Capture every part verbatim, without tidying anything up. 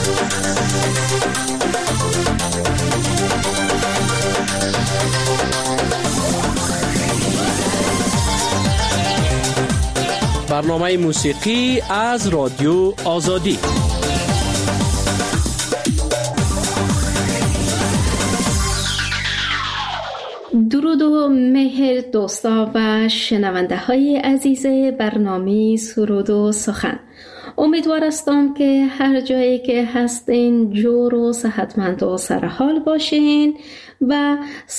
برنامه موسیقی از رادیو آزادی. درود و مهر دوستا و شنونده های عزیز برنامه سرود و سخن. امیدوار هستم که هر جایی که هستین جور و صحتمند و سرحال باشین و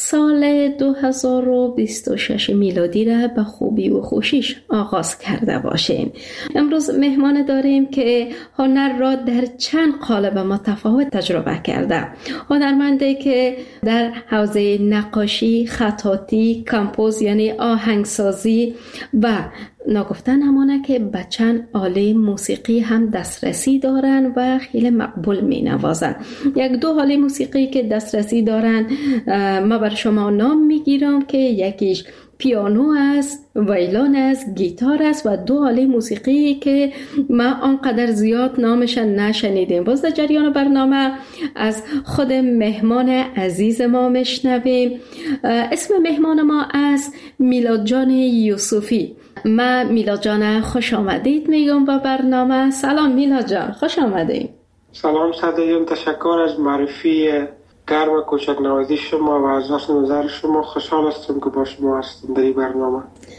سال دو هزار و بیست و شش میلادی را به خوبی و خوشیش آغاز کرده باشین. امروز مهمان داریم که هنر را در چند قالب متفاوت تجربه کرده. هنرمندی که در حوزه نقاشی، خطاطی، کمپوز یعنی آهنگسازی و نگفتن همانه که به چند آله موسیقی هم دسترسی دارن و خیلی مقبول می نوازن. یک دو آله موسیقی که دسترسی دارن ما بر شما نام می گیرم که یکیش پیانو است، ویولن است، گیتار است و دو آله موسیقی که ما آنقدر زیاد نامش نشنیدیم. باز در جریان برنامه از خود مهمان عزیز ما میشنویم. اسم مهمان ما است میلاد جان یوسفی. من میلاد جان خوش آمدید میگم با برنامه. سلام میلاد جان، خوش آمدید. سلام صدیقم، تشکر از معرفی گرم و کوچک نوازی شما و از حسن نظر شما. خوشحال هستم که با شما هستم در این برنامه.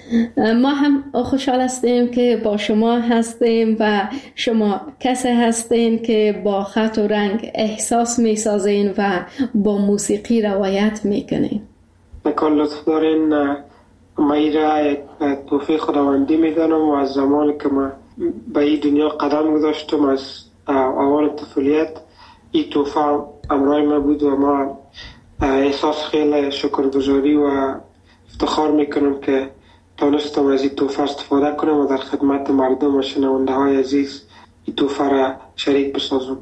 ما هم خوشحال هستیم که با شما هستیم و شما کسی هستین که با خط و رنگ احساس میسازین و با موسیقی روایت میکنین. نکن لطف دارین. من این را توفیق خداوندی میدانم و از زمانی که من به این دنیا قدم گذاشتم از اول طفولیت این توفیق امرای ما بود و ما احساس خیلی شکرگزاری و افتخار میکنم که تانستم از این توفیق استفاده کنم و در خدمت مردم و شنونده های عزیز این توفیق را شریک بسازم.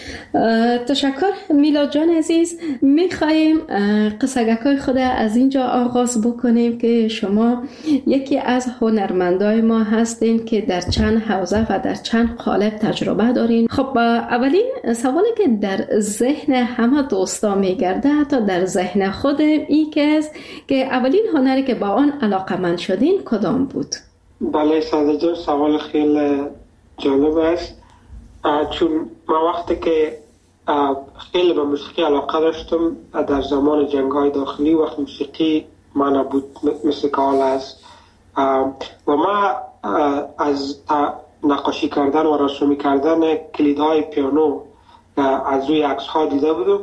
تشکر میلاد جان عزیز. میخواییم قصگکای خود از اینجا آغاز بکنیم که شما یکی از هنرمندای ما هستین که در چند حوزه و در چند قالب تجربه دارین. خب اولین سوالی که در ذهن همه دوستا میگرده، حتی در ذهن خود ای که است که اولین هنری که با آن علاقمند شدین کدام بود؟ بله ساده جان، سوال خیلی جالب است. چون من وقتی که خیلی به موسیقی علاقه داشتم در زمان جنگ‌های داخلی، وقت موسیقی من نبود مثل که حال است و من از نقاشی کردن و رسومی کردن کلیدهای پیانو از روی عکس‌ها دیده بودم.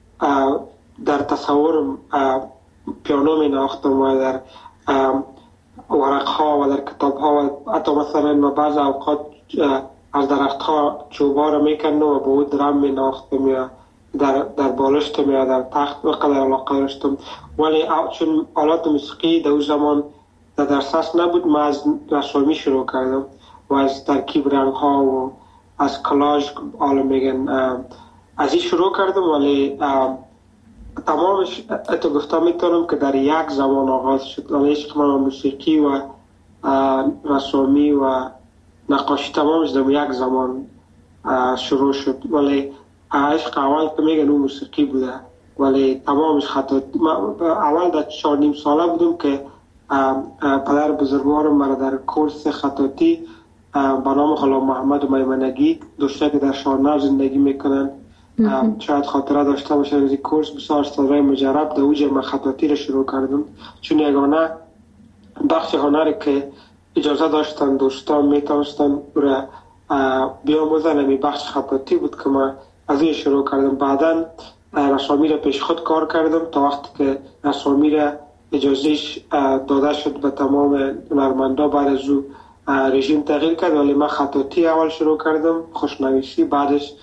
در تصورم پیانو می نواختم و در ورق‌ها و در کتاب‌ها و حتی مثلا ما بعض اوقات از درخت‌ها چوب‌ها را می‌کندم و با او درام می‌نواختم یا در در بالشتم یا در تخت. وقتی علاقه داشتم، ولی چون آلات موسیقی در اون زمان در دسترس نبود، من از رسامی شروع کردم و از ترکیب رنگ‌ها و از کلاژ حالا میگن از این شروع کردم. ولی تمامش اتو گفتم میتونم که در یک زمان آغاز شد. ولی عشق من موسیقی و رسامی و نقاشی تمامش در یک زمان شروع شد. ولی عشق اول که میگن اون موسیقی بوده، ولی تمامش خطاطی. اول در چهار نیم ساله بودم که پدر بزرگوارم مرا در کورس خطاطی به نام غلام محمد میمنگی دوسته که در شارنو زندگی میکنن شاید خاطره داشته باشن از این کورس، بسیار استادای مجرب در اوج من خطاطی را شروع کردم. چون یگانه بخش هنری که اجازه داشتن دوستان میتونستن را بیاموزن همی بخش خطاطی بود که من از این شروع کردم. بعدا رسامی را پیش خود کار کردم تا وقتی که رسامی را اجازهش داده شد به تمام هنرمندا. بعد از او رژیم تغییر کرد، ولی من خطاطی اول شروع کردم، خوشنویسی. بعدش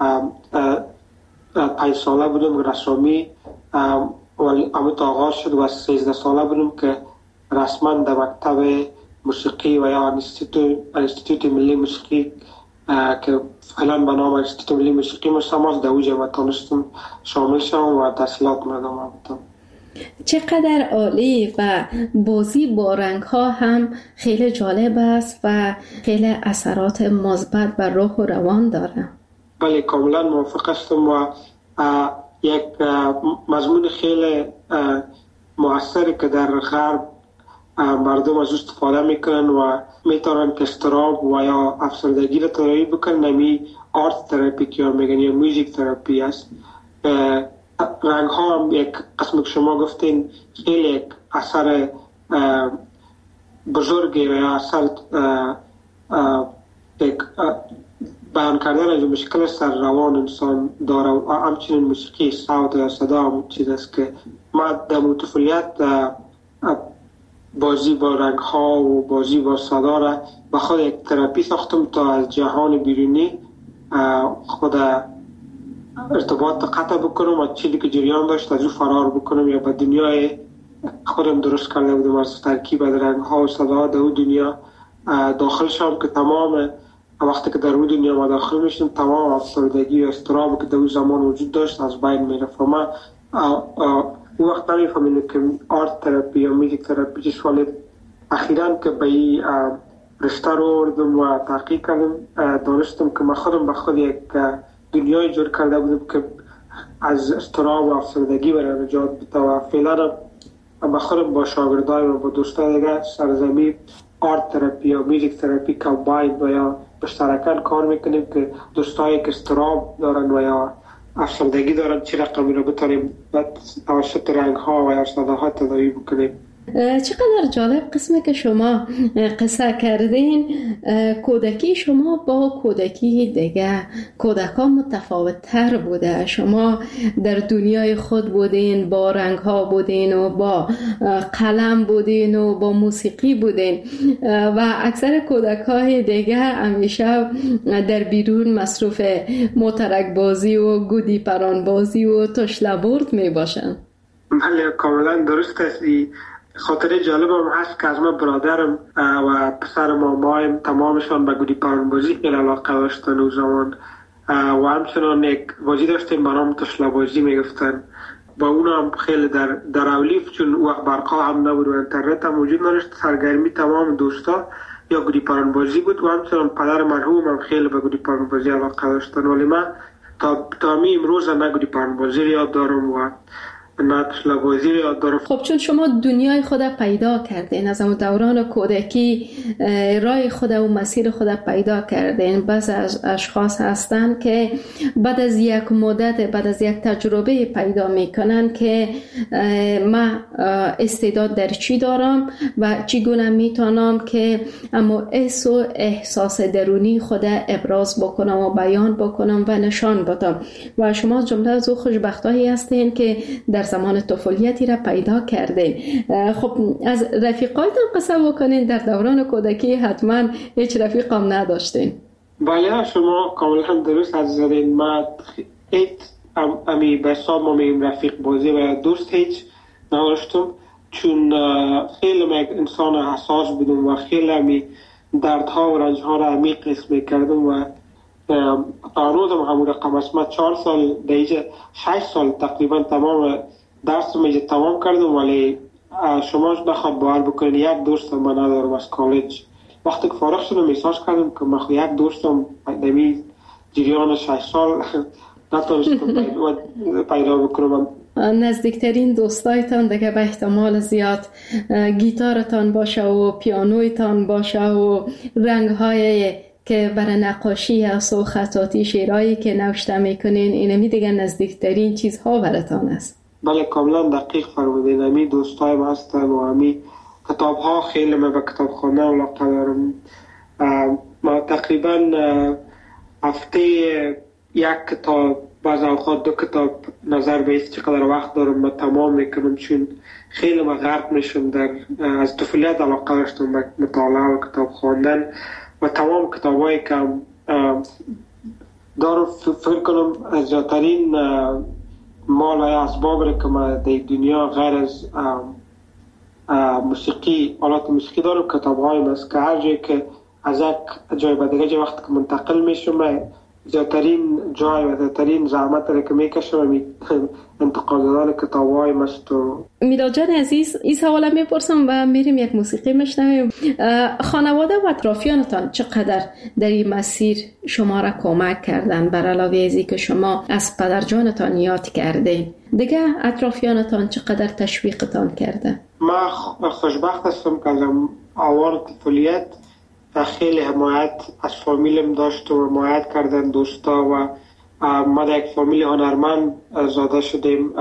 پنج ساله بودم رسامی، ولی امید آغاز شد و سیزده ساله بودم که رسما در مکتب موسیقی و یا انستیتوت ملی موسیقی که فعلا به نام انستیتوت ملی موسیقی مسماس در اوج ما تونستم شامل شدم و تحصیلات ادامه بدم. چقدر عالی و بازی با رنگ ها هم خیلی جالب است و خیلی اثرات مثبت بر روح و روان داره. بله کاملا موافق هستم و یک مضمون خیلی مؤثری که در غرب مردم از استفاده میکنن و میتونن که استراب و یا افسردگی را تداوی بکنن، نمی آرت تراپی که میگن یا موزیک تراپی است. رنگ ها هم یک قسم که شما گفتین خیلی یک اثر بزرگی و یا اثر یک بیان کردن از مشکل سر روان انسان داره و همچنین موسیقی صوت یا صدا هم چیز است که ما در طفولیت بازی با رنگ ها و بازی با صدا را به خود یک تراپی ساختم تا از جهان بیرونی خود ارتباط قطع بکنم و چیزی که جریان داشت از او فرار بکنم یا به دنیای خودم درست کرده بودم از ترکیب از رنگ ها و صدا در اون دنیا داخل شدم که تمام وقتی که در اون دنیا ما داخل میشم تمام افسردگی و اضطرابی که در اون زمان وجود داشت از بین میرفت. و من اون وقت نمیفهمیدم که آرت تراپی یا موزیک تراپی چیست، ولی اخیراً که به این رشته رو آوردم و تحقیق کردم دانستم که من خودم به خود یک دنیای جور کرده بودم که از اضطراب و افسردگی برای نجات بده و فعلا به خودم با شاگردای و با دوستای دیگه سرزمین آرت تراپی یا موزیک تراپی کامباین و یا مشترکاً کار میکنیم که دوستایی که اضطراب دارن و یا افسردگی دارن چی رقمی رو بتونیم توسط رنگ ها و یا صداها تداوی بکنیم. چقدر جالب قسمه که شما قصه کردین. کودکی شما با کودکی دیگه کودکان متفاوت تر بوده. شما در دنیای خود بودین، با رنگ ها بودین و با قلم بودین و با موسیقی بودین و اکثر کودک های دیگه همیشه در بیرون مصروف موترک بازی و گودی پران بازی و تشلبرد می باشن. بله کاملا درست است. خاطره جالبم هست که از من برادرم و پسر مامایم تمامشان به گودی پرانبازی خیلی علاقه داشتن اون زمان و همچنان یک بازی داشتیم به نام تشله‌بازی میگفتن. با اون هم خیلی در در اولیف چون وقت برقا هم نبود و اینترنت هم وجود نداشت، سرگرمی تمام دوستا یا گودی پرانبازی بود و همچنان پدر مرحوم هم خیلی به گودی پرانبازی علاقه داشتن، ولی من تا تا می امروز نه گودی پرانبازی یاد دارم و خب چون شما دنیای خود پیدا کردین، از اون دوران کودکی راه خود و مسیر خود پیدا کردین. بعض از اشخاص هستن که بعد از یک مدت، بعد از یک تجربه پیدا میکنن که من استعداد در چی دارم و چگونه میتونم که اما احساس و احساس درونی خود ابراز بکنم و بیان بکنم و نشان بدم. و شما جمله از او خوشبختایی هستین که در زمان طفولیتی را پیدا کرده. خب از رفیقایتان قصه بکنین. در دوران کودکی حتما هیچ رفیقم نداشتین. بله شما کاملا درست از زدین. من هیچ امی به حساب ما میگیم رفیق بازی و دوست هیچ نداشتم، چون خیلی من انسان حساس بودم و خیلی امی دردها و رنجها را عمیق حس میکردم و تا روزم همون رقم است. من چهار سال دیگه شش سال تقریبا تمام درس میجه تمام کردم، ولی شما نخواد باور بکنین یک دوستم من ندارم از کالج. وقتی که فارغ شدم احساس کردم که من یک دوستم دمی جریان شش سال نتونستم پیدا بکنم. نزدیکترین دوستایتان دیگه به احتمال زیاد گیتارتان باشه و پیانویتان باشه و رنگ‌های که برای نقاشی است و خطاطی شعرهایی که نوشته میکنین، اینمی دیگه نزدیکترین چیزها براتان است. بله کاملا دقیق فرمودین. امی دوستایم هستن و امی کتاب ها خیلی من به کتاب خواندن علاقه دارم. ما تقریبا هفته یک کتاب، بعض اوقات دو کتاب، نظر به است چقدر وقت دارم من تمام میکنم، چون خیلی من غرق میشم در از طفولیت علاقه داشتم به مطالعه و کتاب خواندن و تمام کتابایی که دارم فکر کنم از جاترین مال و اسباب را که من در دنیا غیر از موسیقی، آلات موسیقی دارم کتاب هایم است که هر جایی که از یک جای به دیگه وقت که منتقل میشم زیادترین جای و زیادترین زحمت را که میکشم انتقال دادن کتاب‌های مست. و میلاد جان عزیز، این سوالا میپرسم و میریم یک موسیقی میشنویم. خانواده و اطرافیانتان چقدر در این مسیر شما را کمک کردن، بر علاوه از اینکه شما از پدر جانتان یاد کردین؟ دیگه اطرافیانتان چقدر تشویقتان کرده؟ ما خوشبخت هستم که از اوان طفولیت خیلی حمایت از فامیلم داشت و حمایت کردن دوستا و ما در یک فامیل هنرمند زاده شدیم.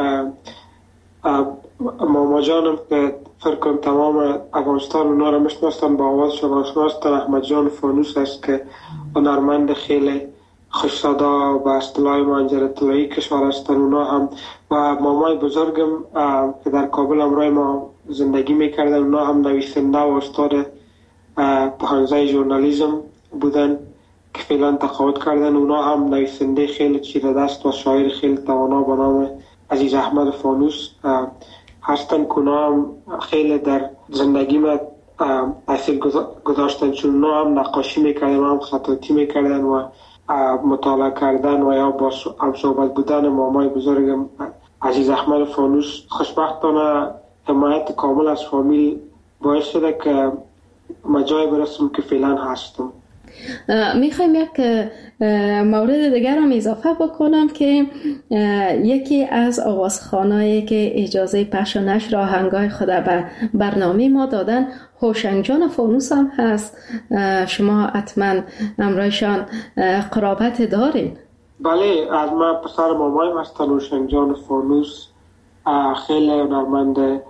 ماما جانم که فکر کنم تمام افغانستان اونا را میشناسن، با آوازشان آشنا هستن، احمد جان فانوس است که هنرمند خیلی خوش صدا و اصطلاح منجر اطلاعی کشور هستن اونا هم. و مامای بزرگم که در کابل همراه ما زندگی میکردن، اونا هم نویسنده و استاد پانزه ژورنالیسم بودن که فعلا تقاعد کردن. اونا هم نویسنده خیلی چیره دست و شاعر خیلی توانا به نام عزیز احمد فانوس هستن که اونا هم خیلی در زندگی ما تاثیر گذاشتن، چون اونا هم نقاشی میکردن و هم خطاطی میکردن و مطالعه کردن و یا با هم صحبت بودن مامای بزرگم عزیز احمد فانوس. خوشبختانه حمایت کامل از فامیل باعث شده که ما جای برسم که فعلا هستم. میخوایم یک مورد دیگر هم اضافه بکنم که یکی از آوازخوانایی که اجازه پخش و نشر آهنگای خود به برنامه ما دادن هوشنگ جان فانوس هم هست. شما حتما همراهشان قرابت دارین؟ بله، از من پسر مامایم هستن هوشنگ جان فانوس، خیلی هنرمند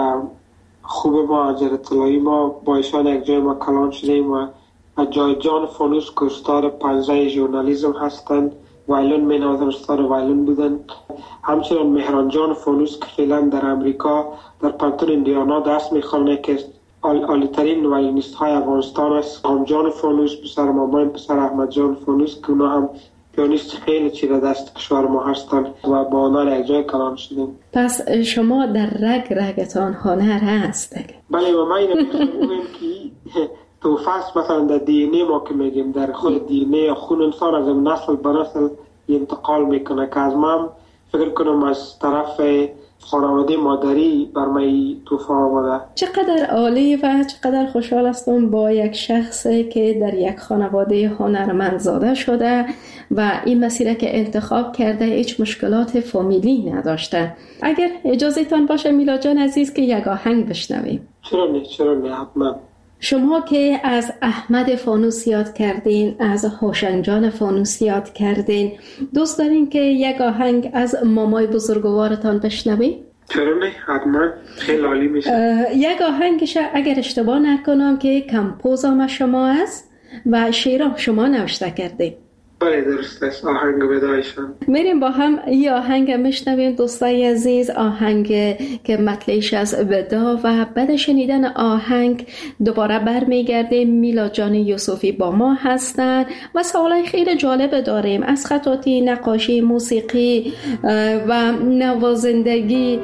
خوب ما، جر اطلاعی ما با ایشان یک جای ما کلان شدیم و جای جان فانوس که استاد پانزه ژورنالیسم هستند، وایلون می نوازن، استاد وایلون بودن. همچنین مهران جان فانوس که فعلا در امریکا در پانتون ایندیانا دست میخوانه که عالی ترین وایلونیست های افغانستان است. هم جان فانوس پسر مامایم پسر احمد جان فانوس که اونا هم پیانیست خیلی چیره دست کشور ما هستن و با آنها یک جای کلان شدیم. پس شما در رگ رگتان هنر هست؟ بله، و ما اینو میگم که توفه است، مثلا در دی ان ای ما که میگیم در خود دی ان ای خون انسان از نسل به نسل انتقال میکنه که از من فکر کنم از طرف خانواده مادری بر من توفه آمده. چقدر عالی و چقدر خوشحال هستم با یک شخصی که در یک خانواده هنرمند زاده شده و این مسیر که انتخاب کرده هیچ مشکلات فامیلی نداشته. اگر اجازه تان باشه میلاد جان عزیز که یک آهنگ بشنویم. چرا نه، چرا نه، حتما. شما که از احمد فانوس یاد کردین، از هوشنگ جان فانوس یاد کردین، دوست دارین که یک آهنگ از مامای بزرگوارتان بشنوین؟ چرا نه، حتما، خیلی عالی میشه. یک آهنگش اگر اشتباه نکنم که کمپوزم شما است و شعرم شما نوشته کردین. بله درست است، آهنگ ودایشان. میریم با هم این آهنگ میشنویم دوستای عزیز، آهنگ که مطلعش از ودا و بعد شنیدن آهنگ دوباره برمیگردیم. میلاد جان یوسفی با ما هستن و سوالای خیلی جالب داریم از خطاطی، نقاشی، موسیقی و نوازندگی.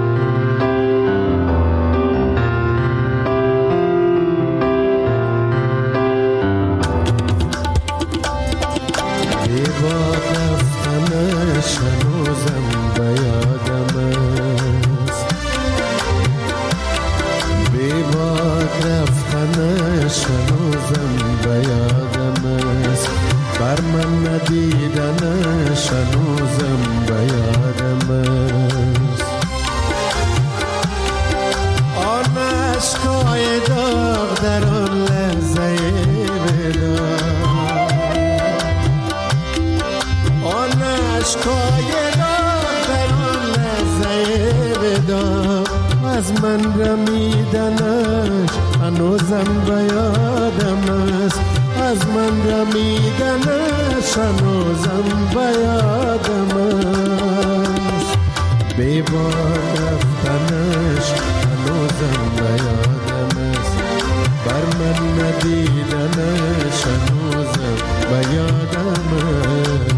از من رمیدنش هنوزم به یادم است، از من رمیدنش هنوزم به یادم است، بی بار رفتنش هنوزم به یادم است، بر من ندیدنش هنوزم به یادم است.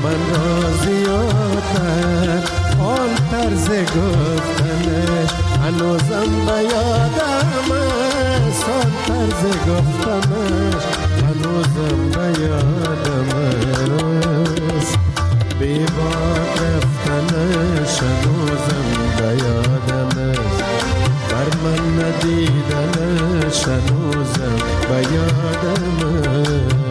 من را زیادتر آن طرز گفتنش هنوزم به یادم است، آن طرز گفتنش هنوزم به یادم است، بی باد رفتنش هنوزم به یادم است، بر من ندیدنش هنوزم به یادم است.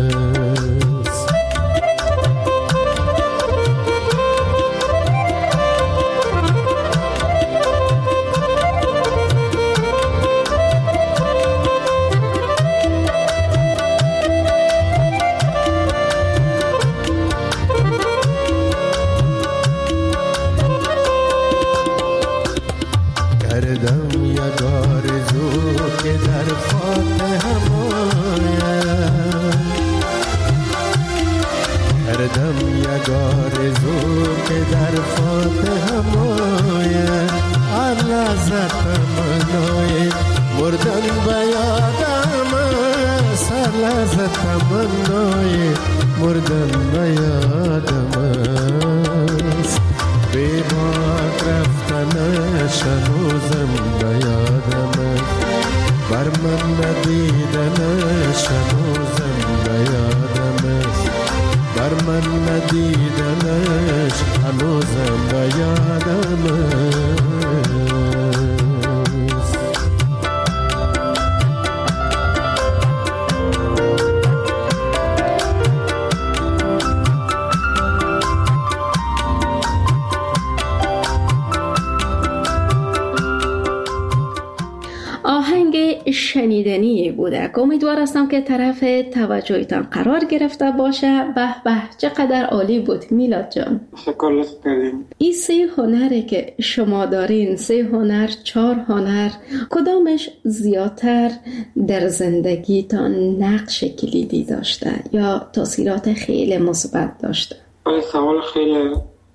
شنیدنی بوده. امیدوار هستم که طرف توجهتان قرار گرفته باشه. به به چقدر عالی بود میلاد جان. شکر کردیم. این سه هنری که شما دارین، سه هنر، چهار هنر، کدامش زیادتر در زندگیتان نقش کلیدی داشته یا تاثیرات خیلی مثبت داشته؟ این سوال خیلی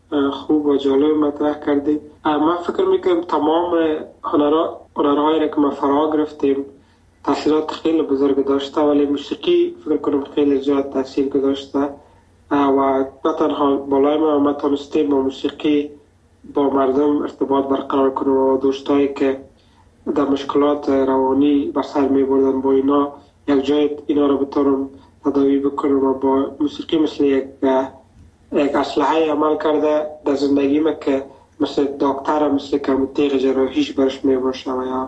خوب و جالب مطرح کردید. من فکر میکنم تمام هنرها هنرهایی که ما فرا گرفتیم تاثیرات خیلی بزرگ داشته، ولی موسیقی فکر کنم خیلی زیاد تاثیر گذاشته و نه تنها بالای ما ما تونستیم با موسیقی با مردم ارتباط برقرار کنیم و دوستایی که در مشکلات روانی بر سر می بردن با اینا یک جای اینا رو بتونم تداوی بکنم و با موسیقی مثل یک یک اسلحه عمل کرده در زندگی ما که مثل دکتر مثل که تیغ جراحیش برش می باشه و یا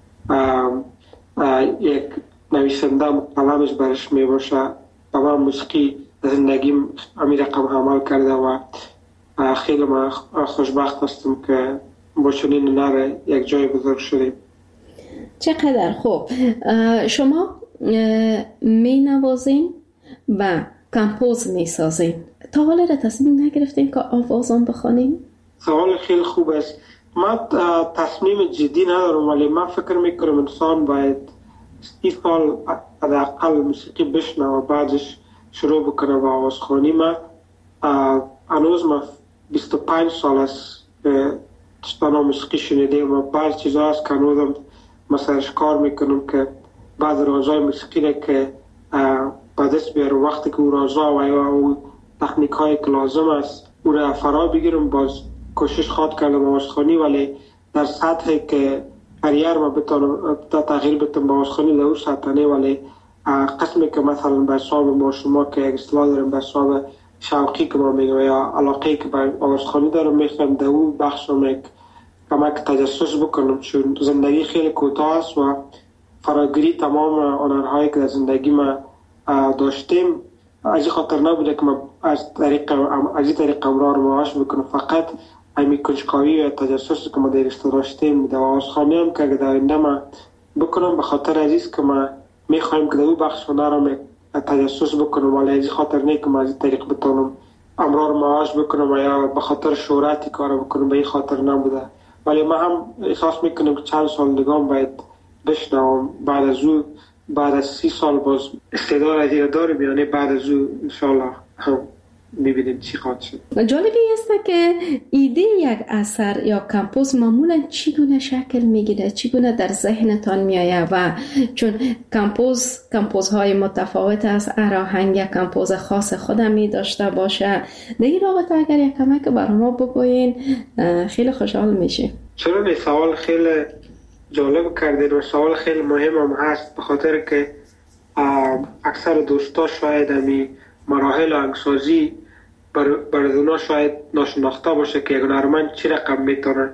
یک نویسنده قلمش برش می باشه. تمام موسیقی در زندگیم امی رقم عمل کرده و خیلی ما خوشبخت هستم که با چنین هنر یک جای بزرگ شدیم. چقدر خوب. شما می نوازین و کمپوز می سازین. تا حالا را تصمیم نگرفتین که آوازان بخوانین؟ سوال خیلی خوب است. من تصمیم جدی ندارم، ولی من فکر میکنم انسان باید سی سال حداقل موسیقی بشنه و بعدش شروع بکنه با آوازخوانی. من هنوز ما بیست و پنج سال است که تشتانا موسیقی شنیدیم و بعض چیزا هست که هنوزم مثلا کار میکنم که بعض رازای موسیقی را که با دست بیارم وقتی که او رازا و یا او تکنیک های که لازم است او را فرا بگیرم. باز کوشش خواد کردم آوازخوانی، ولی در سطحی که کریر ما بتونم تغییر بدم با آوازخوانی در اون سطح نه، ولی قسمی که مثلا به حساب ما شما که یک اصطلاح داریم به حساب شوقی که ما میگم یا علاقه که به آوازخوانی دارم میخوام در اون بخش رو یک کمک تجسس بکنم، چون زندگی خیلی کوتاه است و فراگیری تمام هنرهایی که در زندگی ما داشتیم از خاطر نبوده که ما از طریق از این طریق امرار معاش بکنم، فقط همین کنجکاوی و تجسس که ما درش داشتیم در آوازخوانی هم که اگه در آینده ما بکنم به خاطر عزیز که ما میخوایم که در اون بخش هنر هم تجسس بکنم، ولی از خاطر نه که ما از این طریق بتونم امرار معاش بکنم و یا به خاطر شهرتی کار بکنم، به این خاطر نبوده. ولی ما هم احساس میکنم که چند سال دیگه باید بشنوم. بعد از او بعد از سی سال باز استعداد از این داریم، یعنی بعد از او انشالله هم میبینیم چی خواهد شد. جالبی است که ایده یک اثر یا کمپوز معمولا چگونه شکل میگیره، چگونه در ذهنتان میآید؟ و چون کمپوز کمپوزهای متفاوت است، هر آهنگ یک کمپوز خاص خودم می داشته باشه. در این رابطه اگر یک کمک برای ما بگوین خیلی خوشحال میشیم. چرا سوال خیلی جالب کردید و سوال خیلی مهم هم هست، به خاطر که اکثر دوستا شاید همی مراحل آهنگسازی بر اونا شاید ناشناخته باشه که یک هنرمند چی رقم میتونه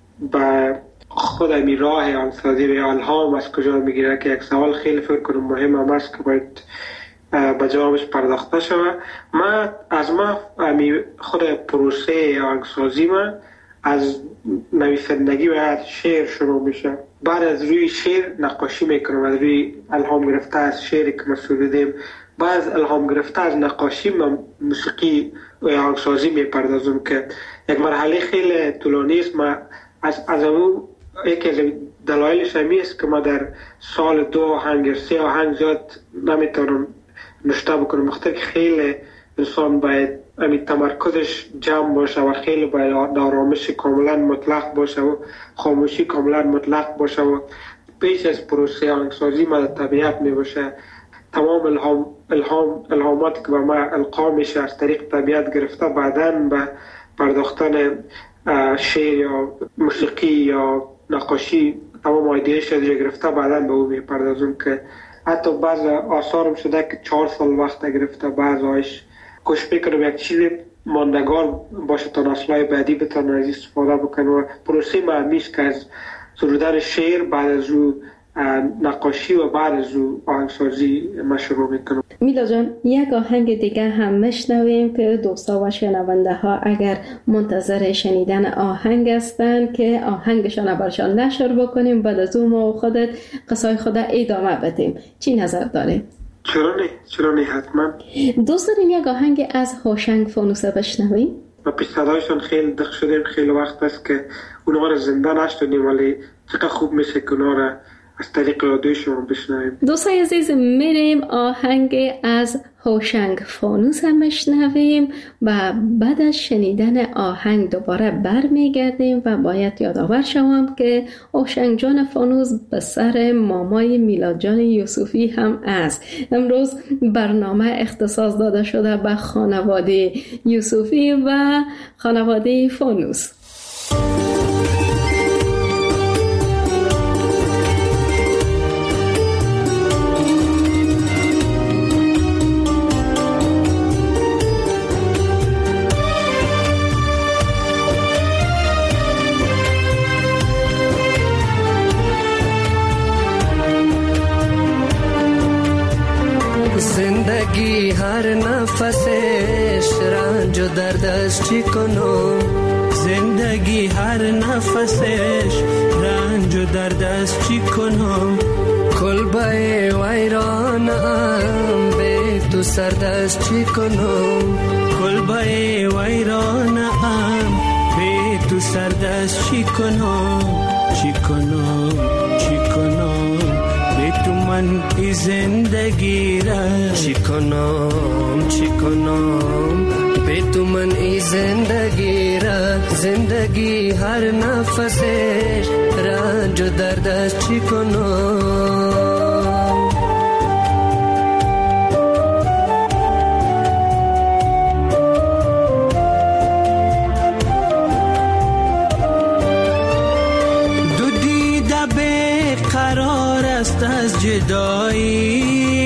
با خود همی راه آهنگسازی و الهام از کجا میگیره، که یک سوال خیلی فکر کنم مهم هم هست که باید به جوابش پرداخته شود. ما از ما همی خود پروسه آهنگسازی ما از نویسندگی و از شعر شروع میشه. بعد از روی شعر نقاشی میکنم، از روی الهام گرفته از شعری که ما سرودیم. بعد از الهام گرفته از نقاشی ما موسیقی و آهنگسازی میپردازم که یک مرحله خیلی طولانی است. ما از از اون یکی از دلایلش همی است که ما در سال دو آهنگ سه آهنگ زیاد نمیتونم نشته بکنم، مختلف خیلی انسان باید امی تمرکزش جمع باشه و خیلی باید آرامش کاملا مطلق باشه و خاموشی کاملا مطلق باشه و پیش از پروسه آهنگسازی ما در طبیعت می باشه. تمام الهام الهام الهامات که به ما القا میشه از طریق طبیعت گرفته، بعداً به پرداختن شعر یا موسیقی یا نقاشی تمام ایدهش از گرفته بعداً به او میپردازم که حتی بعض آثارم شده که چهار سال وقت گرفته. بعض آیش کوشش میکنم یک چیز ماندگار باشه تا نسل‌های بعدی بتونن از استفاده بکنن و پروسه ما همیشه که از سرودن شعر بعد از او نقاشی و بعد از او آهنگسازی ما شروع میکنم. میلا جان، یک آهنگ دیگه هم میشنویم که دوستا و شنونده ها اگر منتظر شنیدن آهنگ هستن که آهنگشان برشان نشر بکنیم، بعد از اون ما خودت قصای خود ادامه بدیم. چی نظر داریم؟ چرا نه؟ چرا نه؟ حتما. دوست دارین یک آهنگ از هوشنگ فانوسه بشنویم؟ و پیش صدایشان خیلی دق شدیم، خیلی وقت است که اونها را زنده نشدیم، ولی چقدر خوب میشه که اونها را از طریق رادیو شما بشنویم. دوستای عزیز، میریم آهنگ از هوشنگ فانوس هم بشنویم و بعد از شنیدن آهنگ دوباره برمیگردیم و باید یادآور شوم که هوشنگ جان فانوس به سر مامای میلاد جان یوسفی هم است. امروز برنامه اختصاص داده شده به خانواده یوسفی و خانواده فانوس. زندگی هر نفسش رنج و درد است، چی کنم؟ زندگی هر نفسش رنج و درد است، چی کنم؟ کلبه ویرانم به تو سرد است، چی کنم؟ کلبه ویرانم به تو سرد است، چی کنم؟ چی کنم؟ چی کنم؟ تو من ای زندگی را چی کنم؟ چی کنم؟ به تو من ای زندگی را، زندگی هر نفسش رنج و درد است، چی کنم؟ از جدایی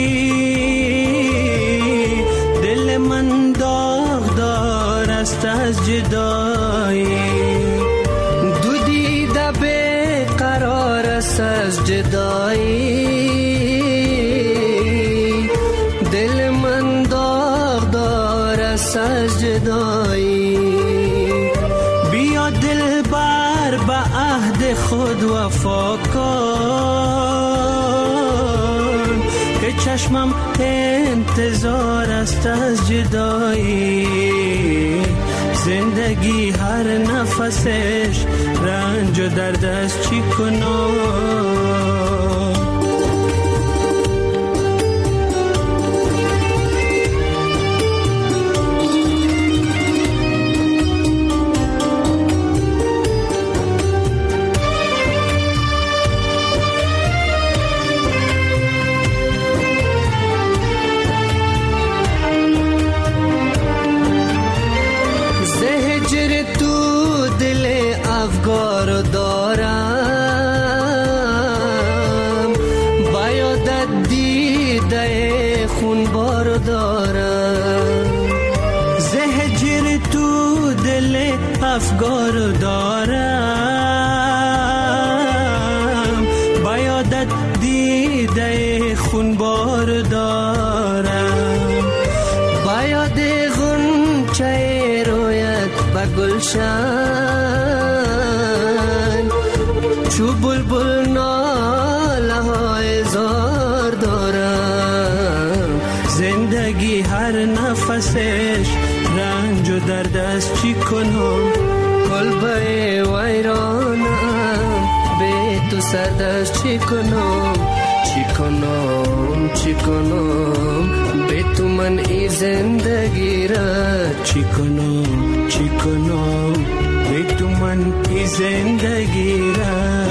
دل من داغ دار است از جدایی، دو دیده به قرار است از جدایی، دل من داغ دار است از جدایی. بیا دل بر به عهد خود وفا کن، چشمم انتظار است از جدایی، زندگی هر نفسش رنج و درد است، چی کنم؟ خونبار دارم، زهجر تو دل افگار دارم، بایادت دیده خونبار دارم، بایاد غنچه رویت و گلشن، چو بلبل ناله های زار دارم، زندگی هر نفسش رنج و درد است، چی کنم کلبه ویرانم، به تو سرد است، چی کنم چی کنم چی کنم، به تو من ای زندگی را، چی کنم چی کنم، به تو من ای زندگی را.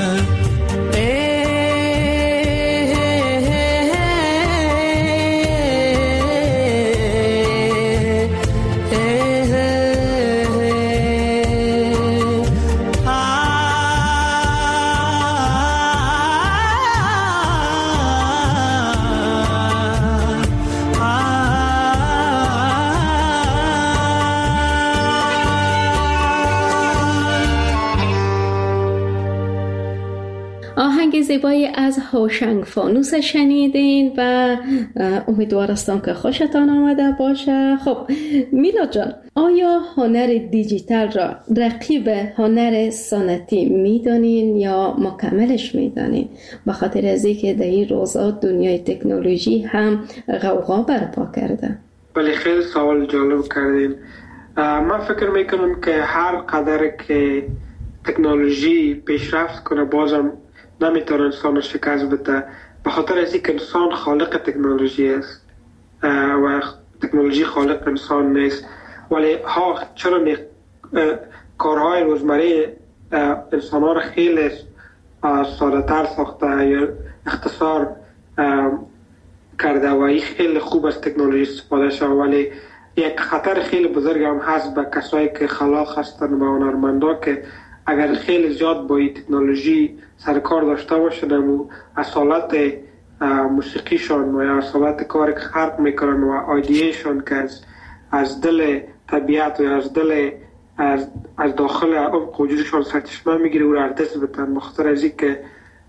آهنگ زیبایی از هوشنگ فانوس شنیدین و امیدوارستم که خوشتان آمده باشه. خب میلاد جان، آیا هنر دیجیتال را رقیب هنر سنتی میدانین یا مکملش میدانین؟ به خاطر از اینکه در این روزا دنیای تکنولوژی هم غوغا برپا کرده. ولی خیلی سوال جالب کردین. من فکر میکنم که هر قدر که تکنولوژی پیشرفت کنه بازم نمیتونه انسان شکست بده، به خاطر از اینکه انسان خالق تکنولوژی است و تکنولوژی خالق انسان نیست. ولی ها چرا می کارهای روزمره انسان ها را خیلی ساده تر ساخته یا اختصار کرده و این خیلی خوب از تکنولوژی استفاده شده، ولی یک خطر خیلی بزرگ هم هست به کسایی که خلاق هستند و هنرمندا که اگر خیلی زیاد با این تکنولوژی سرکار داشته باشند و اصالت موسیقیشان و یا اصالت کاری که خلق میکنن و آیدیشان که از, از دل طبیعت و از دل از, از داخل عمق وجودشان سرچشمه میگیره و را دست بتن، بخاطر از این که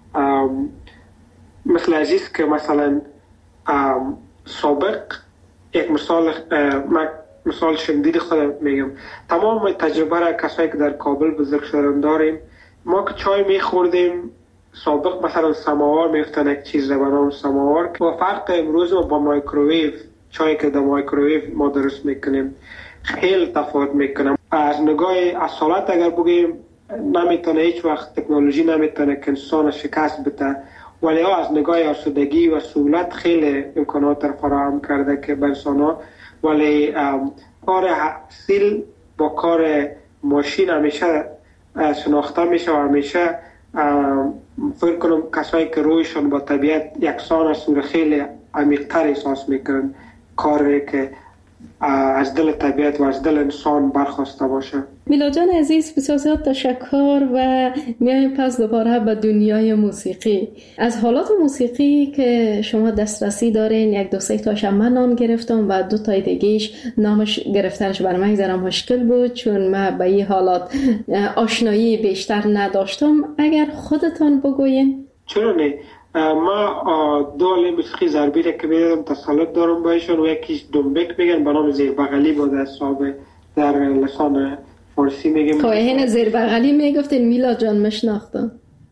مثل عزیز که مثلا سابق یک مثال مثال شمدید خود میگم، تمام تجربه را کسایی که در کابل بزرگ شدن داریم. ما که چای میخوردیم سابق مثلا سماوار میفتن یک چیز به نام سماوار و فرق امروز ما با مایکروویو، چای که در مایکروویو ما درست میکنیم خیلی تفاوت میکنم. از نگاه اصالت اگر بگیم نمیتونه هیچ وقت تکنولوژی نمیتونه که انسان شکست بده، ولی از نگاه آسودگی و سهولت خیلی امکانات را فراهم کرده که به انسان ها. ولی کار سیل با کار ماشین همیشه شناخته میشه و همیشه فکر کنم کسایی که رویشون با طبیعت یکسان است و خیلی عمیق‌تر احساس میکنن کاری که از دل طبیعت و از دل انسان برخواسته باشه. میلاد جان عزیز، بسیار زیاد تشکر و میایم پس دوباره به دنیای موسیقی. از حالات موسیقی که شما دسترسی دارین یک دو سه تاش من نام گرفتم و دو تای دیگهش نامش گرفتنش برای من ذره مشکل بود چون من به این حالات آشنایی بیشتر نداشتم. اگر خودتان بگوین. چرا نه؟ ما دو عالم موسیقی ضربی را که میدم تسلط دارم بایشون و یکیش دنبک میگن به نام زیر بغلی بود از صاحب در لسان فارسی میگیم. خب این زیر بغلی میگفتین میلاد جان مشناختم.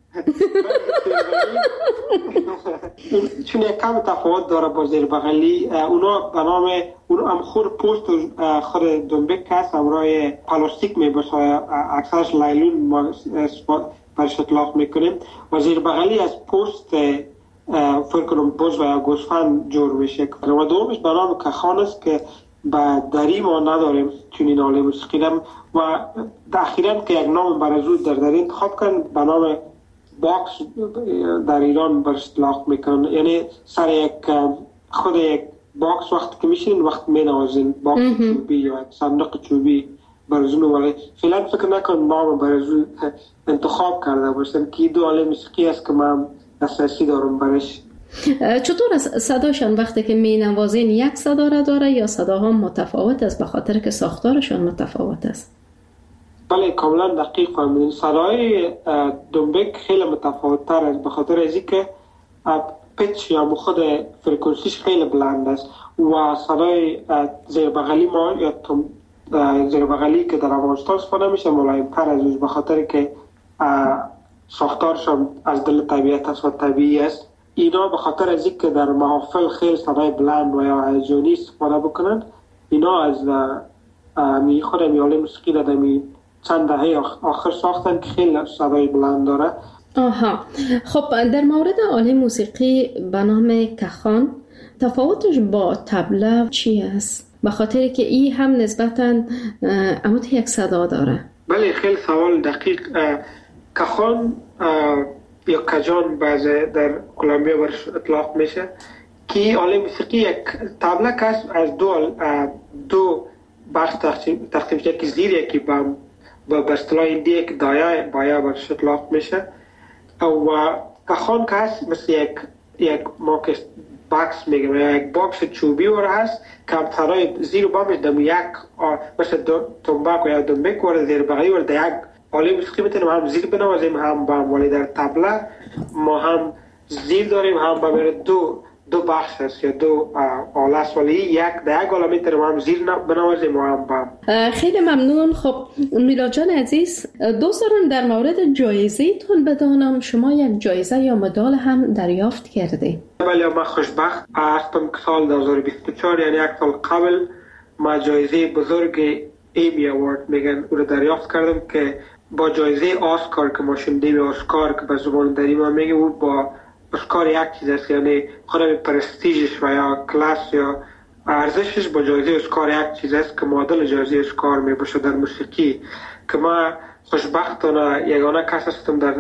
چون یک کم تفاوت داره با زیر بغلی. اونا به نام اون هم خود پوست خود دنبک هست همراه پلاستیک میباشه، اکثرش لایلون برش اطلاق میکنیم و زیر بغلی از پوست فکر کنم بز و یا گوسفند جور میشه. و دومش به نام کخان است که به دری ما نداریم چون این عالم موسیقی و اخیراً که یک نام برازو در دری انتخاب کن به نام باکس در ایران برش اطلاق میکنن، یعنی سر یک خود یک باکس وقت که میشین وقت مینوازین باکس چوبی یا صندوق چوبی برزون. ولی فعلا فکر نکنم نام برزون انتخاب کرده باشم که دو عالم موسیقی است که من دسترسی دارم برش. چطور از صداشان وقتی که می نوازین یک صدا را داره یا صداها متفاوت است به خاطر که ساختارشان متفاوت است؟ بله کاملا دقیق فهمیدین. صدای دنبک خیلی متفاوت تر است به خاطر از اینکه پیچ یا خود فرکانسیش خیلی بلند است و صدای زیر بغلی ما یا زیر بغلی که در افغانستان استفاده میشه ملایم تر از به خاطر که ساختارشان از دل طبیعت است و طبیعی است. اینا به خاطر از اینکه در محافل خیلی صدای بلند و یا هیجانی استفاده بکنند، اینا از می خود میاله موسیقی در می چند دهه آخر ساختن که خیلی صدای بلند داره. آها، خب در مورد آله موسیقی به نام کخان تفاوتش با طبله چی است؟ به خاطر که این هم نسبتاً عمود یک صدا داره. بله خیلی سوال دقیق. کخان یا کجان بعضی در کلمبیا برش اطلاق میشه که آله موسیقی یک طبله که از دو دو بخش تقسیم میشه، یکی زیر یکی بم و به اصطلاح هندی یک دایه بایا برش اطلاق میشه و کخان که هست مثل یک یک ماکس باکس میگم یا یک باکس چوبی ور هست که هم سرای زیر و بامش دم یک مثل تنباک و یا دنبک ور زیر بغلی ور در یک آله موسیقی میتونیم هم زیر بنوازیم هم بام، ولی در طبله ما هم زیر داریم هم بامیر دو دو بخش هست یا دو آله است، ولی یک در یک آله میتونیم هم زیر بنوازیم و هم بام. خیلی ممنون. خب میلاد جان عزیز، دوست دارم در مورد جایزه تون بدانم شما یک جایزه یا مدال هم دریافت کرده؟ بله من خوشبخت هستم که سال دو هزار و بیست و چهار یعنی یک سال قبل ما جایزه بزرگ ایمی اوارد میگن او رو دریافت کردم که با جایزه آسکار که ما شنیدیم آسکار که به زبان دری ما میگه او با اسکار یک چیز است، یعنی خودم پرستیجش و یا کلاس یا ارزشش با جایزه اسکار یک چیز است که معادل جایزه اسکار می باشه در موسیقی. که ما خوشبختانه یگانه کس هستم در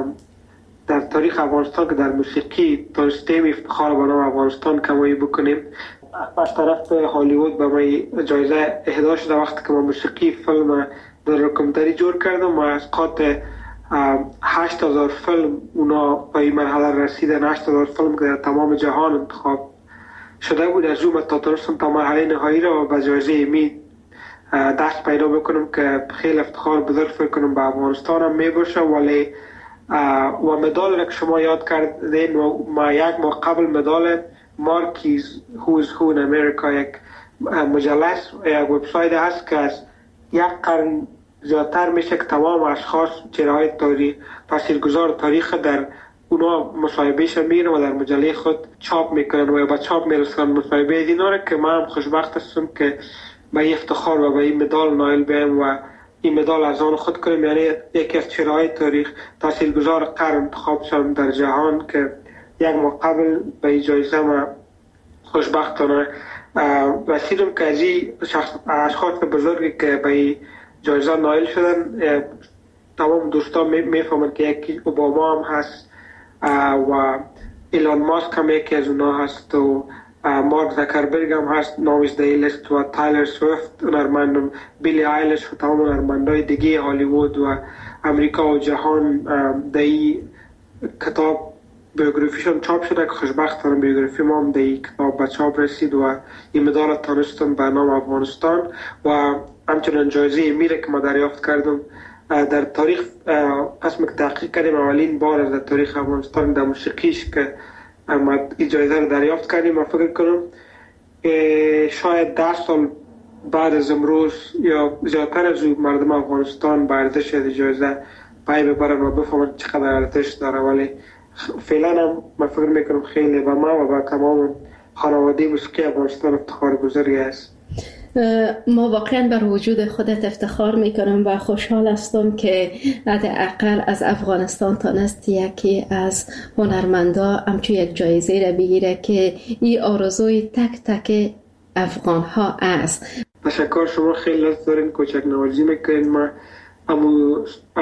در تاریخ افغانستان که در موسیقی دانستیم افتخار به نام افغانستان کمایی بکنیم. از طرف هالیوود به ما جایزه اهدا شده وقتی که ما موسیقی فیلم در رکمداری جور کردم و از قاط هشت هزار فیلم اونا به این مرحله رسیدن. هشت هزار فیلم که در تمام جهان انتخاب شده بود از اون تا تونستم تا مرحله نهایی را به جایزه ایمی دست پیدا بکنم که خیلی افتخار بزرگ فکر کنم به افغانستان هم می باشه. ولی و مدال را که شما یاد کردین و ما یک ماه قبل مدال مارکیز Who's Who in America یک مجله است، یک وبسایت هست که از یک قرن زیادتر میشه که تمام اشخاص چهره‌های تاریخ تاثیرگذار تاریخ در اونا مصاحبهش میرن و در مجله خود چاپ میکنن و با چاپ میرسن مصاحبه اینا را که من خوشبخت هستم که به این افتخار و به این مدال نایل بیم و این مدال از آن خود کنیم، یعنی یکی از چهره‌های تاریخ تاثیرگذار قرن انتخاب شدم در جهان که یک ماه قبل به این جایزه ما خوشبختانه رسیدم که از این اشخاص بزرگی که به این جایزه نایل شدن تمام دوستان میفهمن که یکی اوباما هم هست و ایلان ماسک هم یکی از اونا هست و مارک زکربرگ هم هست نامش در این لیست و تایلر سویفت هنرمند، بیلی آیلش و تمام هنرمندای دیگه هالیوود و امریکا و جهان در این کتاب بیوگرافیشون چاپ شده که خوشبختانه بیوگرافی ما هم در این کتاب به چاپ رسید و این مدال تانستم به نام افغانستان و همچنان جایزه میره که ما دریافت کردم در تاریخ قسم که تحقیق کردیم اولین بار در تاریخ افغانستان در موسیقیش که ما این جایزه رو دریافت کردیم. من فکر کنم شاید ده سال بعد از امروز یا زیادتر از مردم افغانستان به ارزش جایزه پای ببرن و بفهمن چقدر ارزش داره، ولی فعلا هم من فکر میکنم خیلی به ما و به تمام خانواده موسیقی افغانستان افتخار بزرگی است. ما واقعا بر وجود خودت افتخار میکنم و خوشحال هستم که حداقل از افغانستان تانست یکی از هنرمندا همچون یک جایزه را بگیره که این آرزوی تک تک افغان ها است. تشکر، شما خیلی لطف دارین، کوچک نوازی میکنین. ما امو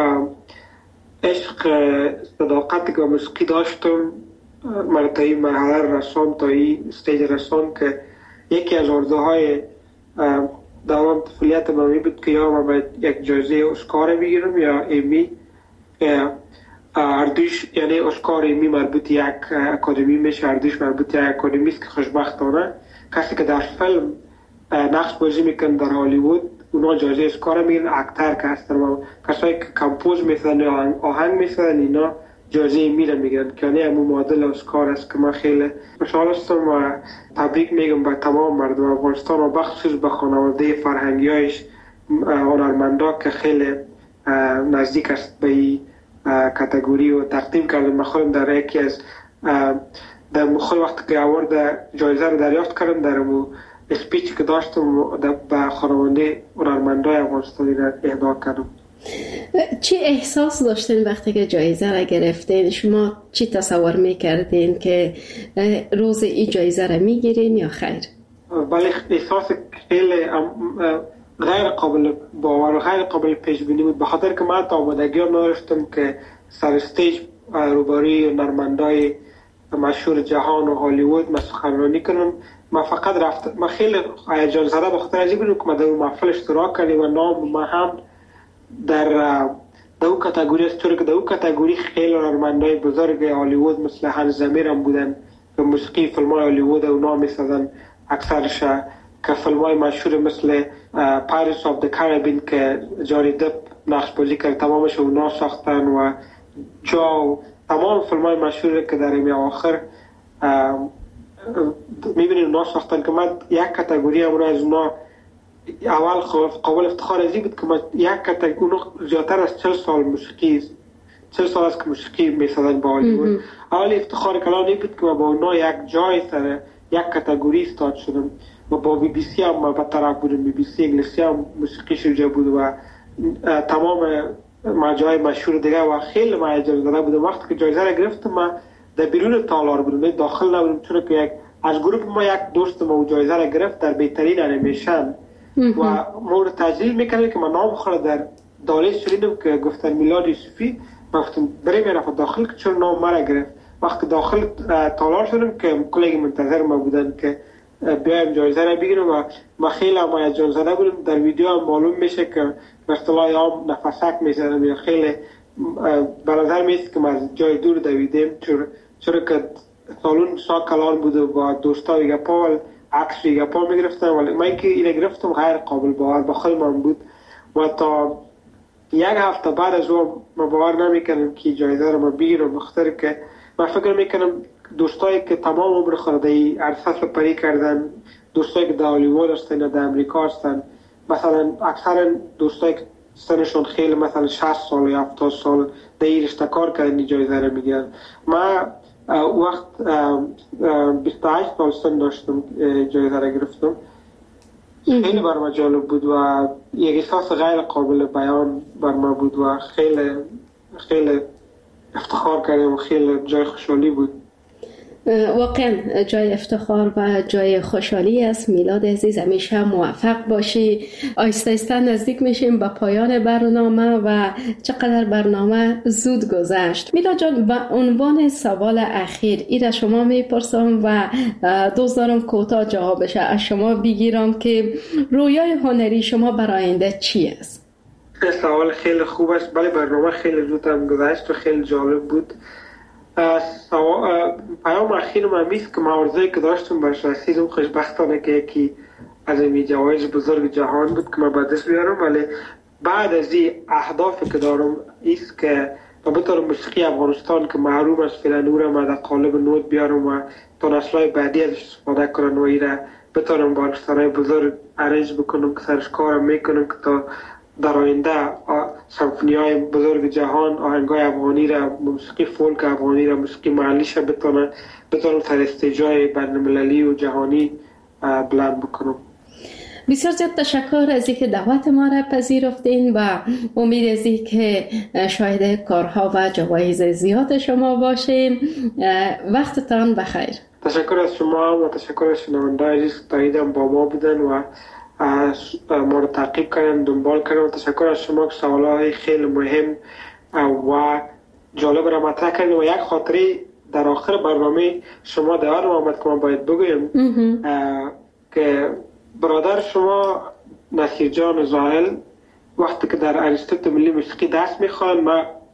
عشق صداقتی که موسیقی داشتم من تا این مرحله رسان تا این استیج رسان که یکی از آرزوهای دوام طفولیت من می بود که یا من باید یک جایزه اسکار بگیرم یا ایمی. اردوش یعنی اسکار ایمی مربوط یک اکادمی میشه، اردوش مربوط یک اکادمی است که خوشبختانه کسی که در فیلم نقش بازی میکنه در هالیوود اونا جایزه اسکار میگیرن. اکتر که هستن و کسایی که کمپوز میسازن یا آهنگ میسازن اینا جایزه ایمی رو میگیرن که یعنی همون معادل اسکار است که من خیلی خوشحال هستم و تبریک میگم به تمام مردم افغانستان و بخصوص به خانواده فرهنگیایش هنرمندا که خیلی نزدیک است به این کاتگوری و تقدیم کردم. من خودم در یکی از در مخال وقت که اوارد جایزه رو دریافت کردم در مو اسپیچ که داشتم به خانواده هنرمندای افغانستانی را اهدا کردم. چی احساس داشتین وقتی که جایزه را گرفتین؟ شما چی تصور میکردین که روز این جایزه را میگیرین یا خیر؟ بله احساس خیلی غیر قابل باور و غیر قابل پیش بینی بود، به خاطر که من تا آمادگی نداشتم که سر استیج روبروی هنرمندای مشهور جهان و هالیوود من سخنرانی کنم. من فقط رفت من خیلی هیجان زده به خاطر از این بود که من در اون محفل اشتراک کردم و نام من هم در در اون کاتگوری است، چون که در اون کاتگوری خیلی هنرمندای بزرگ هالیوود مثل هانس زمیر هم بودن که موسیقی فیلم‌های هالیوود اونا می‌سازن اکثرش، که فیلم‌های مشهور مثل پایرتس آف دی کاریبین که جانی دپ نقش بازی کرد تمامش اونا ساختن و جو تمام فیلم‌های مشهور که در این آخر می‌بینید اونا ساختن که من یک کاتگوری هم از اونا اول قابل افتخار ازی بود که من یک کاتگوری اونا زیادتر از چهل سال موسیقی چهل سال است که موسیقی می‌سازن با هالیوود. اول افتخار کلانی بود که من با اونا یک جای سر یک کاتگوری استاد شدم و با بی بی سی هم به طرف بودم. بی بی سی انگلیسی هم موسیقیش اونجا بود و تمام مجای مشهور دیگه و خیلی من هیجان زده بودم. وقتی که جایزه را گرفتم من در بیرون تالار بودم، داخل نبودم، چون که یک از گروه ما یک دوست ما جایزه را گرفت در بهترین انیمیشن و مورد تجلیل میکنه که من نام خورد در دالیز شدیدم که گفتن میلاد یوسفی. من گفتم بریم یه داخل که چون نام مرا گرفت. وقتی داخل تالار شدم که کلیگ منتظر ما بودن که بیایم جایزه را بگیرم و من خیلی هم هیجان زده بودم. در ویدیو هم معلوم میشه که به اصطلاح هم نفسک میزنم یا خیلی به نظر میاد که من از جای دور دویدم، چون چون که سالون سا کلان بود و با دوستا گپا و عکس گپا میگرفتم، ولی من که اینو گرفتم غیر قابل باور با خیلی من بود و تا یک هفته بعد از اون من باور نمیکنم که جایزه رو من بگیرم، بخاطر که من فکر میکنم دوستایی که تمام عمر خود ای عرصه سپری کردن، دوستایی که در هالیوود هستن یا در امریکا هستن، مثلا اکثر دوستایی که سنشون خیلی مثلا شصت سال یا هفتاد سال در این رشته کار کردن جایزه رو میگیرن. من وقت بیست و هشت سال سن داشتم جایزه رو گرفتم. خیلی بر من جالب بود و یک احساس غیر قابل بیان بر من بود و خیلی خیلی افتخار کردم و خیلی جای خوشحالی بود. واقعا جای افتخار و جای خوشحالی است. میلاد عزیز همیشه موفق باشی. آهسته آهسته نزدیک میشیم به پایان برنامه و چقدر برنامه زود گذشت. میلاد جان، به عنوان سوال اخیر ای را شما میپرسم و دوست دارم کوتاه جوابش از شما بگیرم که رویای هنری شما برای آینده چی است؟ سوال خیلی خوب است. بله برنامه خیلی زود هم گذشت و خیلی جالب بود. پیام اخیر من میست که معارضه‌ای که داشتم برش رسیدم. خوشبختانه که یکی از این جوایز بزرگ جهان بود که من به دست بیارم، ولی بعد از این اهدافی که دارم ایست که به طور موسیقی افغانستان که محروم از فعلا نور ما در قالب نوت بیارم و تا نسل‌های بعدی ازش استفاده کنن و ایره بتونم با ارکسترهای بزرگ ارنج بکنم که سرش کارم میکنم که تا در آینده سمفونی‌های بزرگ جهان آهنگای افغانی را، موسیقی فولک افغانی را، موسیقی محلیش را بتونن بتونن سر استیجای بین‌المللی و جهانی بلند بکنم. بسیار زیاد تشکر از اینکه دعوت ما را پذیرفتین و امید از اینکه شاهد کارها و جوایز زیاد شما باشیم. وقتتان بخیر. تشکر از شما و تشکر از شنونده‌های عزیز که تا اینجا با ما بودن و ما رو تعقیب کردن، دنبال کردن و تشکر از شما که سوالای خیلی مهم و جالب را مطرح کردن و یک خاطره در آخر برنامه شما در آمد که من باید بگویم که برادر شما نصیر جان زاهل وقتی که در انستیتوت ملی موسیقی درس میخوان، من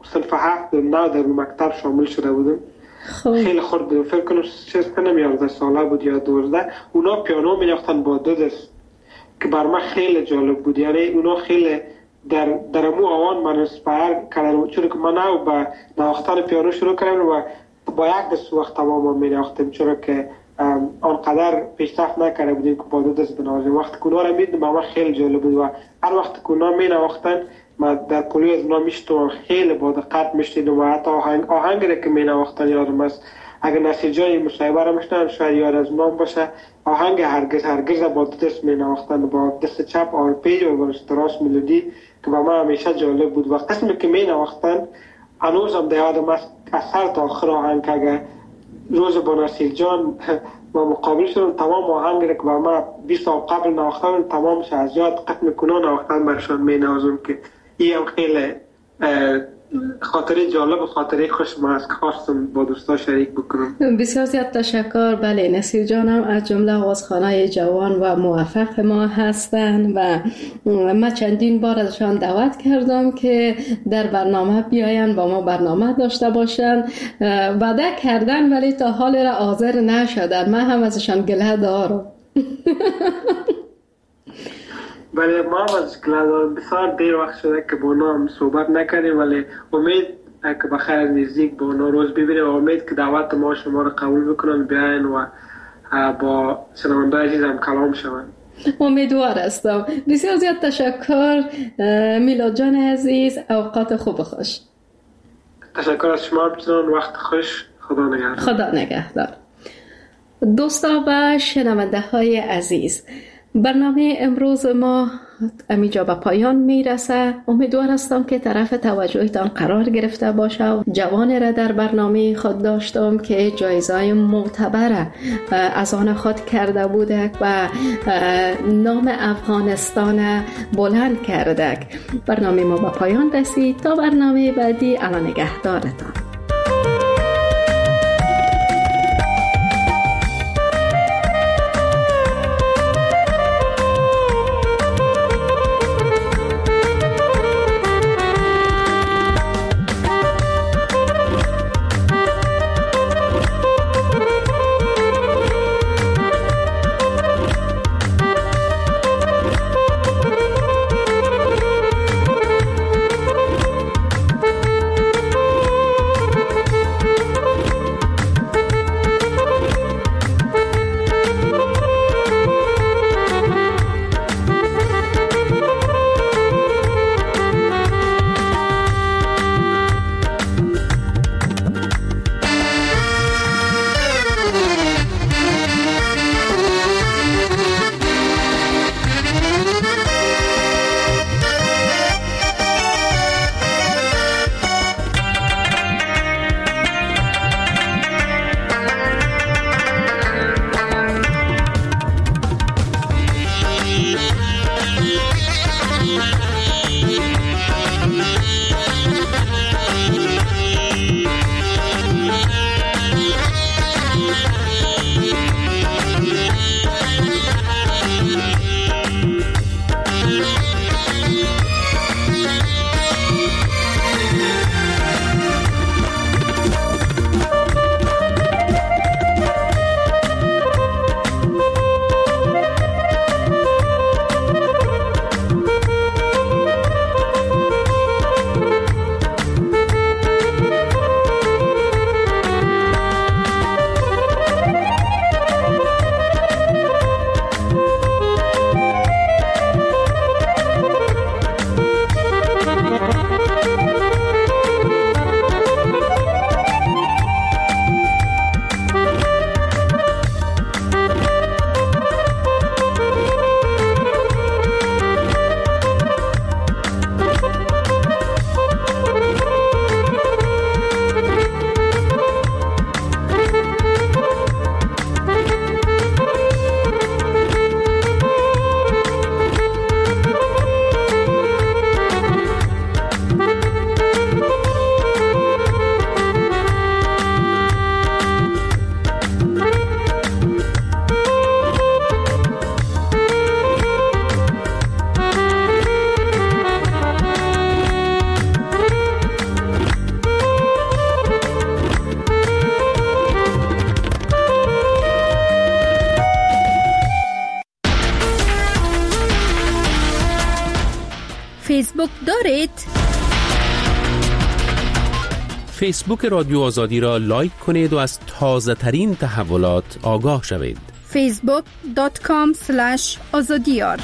صنف هفت نه در مکتب شامل شده بودم. خیلی خورد بودم، فکر کنم شش کنم یازده ساله بود یا دوازده. اونا پیانو می‌نواختن با دو دست که بر من خیلی جالب بود. یعنی اونا خیلی در در مو آوان من اسپایر کردن، چون که من او با نواختن پیانو شروع کردم و با یک دست وقت تمام می‌نواختم، چون که آنقدر پیشرفت نکرده بودیم که با دو دست بنوازیم. وقتی که اونا رو می‌دیدم من خیلی جالب بود و هر وقت که اونا می‌نواختن من در پولی از اونا میشتم، خیلی با دقت میشنیدم و حتی آهنگ آهنگی که می‌نواختن یادم است. اگر نصیر جان مصاحبه رو میشنن شاید یاد از نام باشه، آهنگ هرگز هرگز با دست می‌نواختن، با دست چپ آرپیج و با دست راست ملودی که با من همیشه جالب بود. و قسمی که می‌نواختن هنوزم در یادم است، از سر تا آخر آهنگ اگر روز با نصیر جان با مقابل شدم، تمام آهنگی که با من بیست سال قبل نواختن تمامش از یاد قسم کنون نواختن برشان می‌نوازم که این هم خیلی خاطره جالب و خاطره خوش ما است که خواستم با دوستا شریک بکنم. بسیار زیاد تشکر. بله، نصیر جان هم از جمله آوازخوانای جوان و موفق ما هستند و من چندین بار ازشان دعوت کردم که در برنامه بیاین با ما برنامه داشته باشن. وعده کردن ولی تا حال را حاضر نشدن. من هم ازشان گله دارم. ولی ما از گلادان بسیار دیر وقت شده که با اونا هم صحبت نکردیم، ولی امید که بخیر از نزدیک با اونا روز ببینیم و امید که دعوت ما شما رو قبول بکنن بیاین و با شنونده عزیزم کلام شوند. امیدوار هستم. بسیار زیاد تشکر میلاد جان عزیز، اوقات خوب و خوش. تشکر از شما، بچنان وقت خوش. خدا نگهدار. خدا نگهدار. دوستا و شنونده های عزیز، برنامه امروز ما امیجا به پایان میرسه. امیدوار هستم که طرف توجهتان قرار گرفته باشه. جوان را در برنامه خود داشتم که جایزه معتبر از آن خود کرده بوده و نام افغانستان بلند کرده. برنامه ما به پایان رسید. تا برنامه بعدی، الله نگهدارتان. فیسبوک دارید؟ فیسبوک رادیو آزادی را لایک کنید و از تازه ترین تحولات آگاه شوید. فیسبوک دات کام اسلش آزادیار.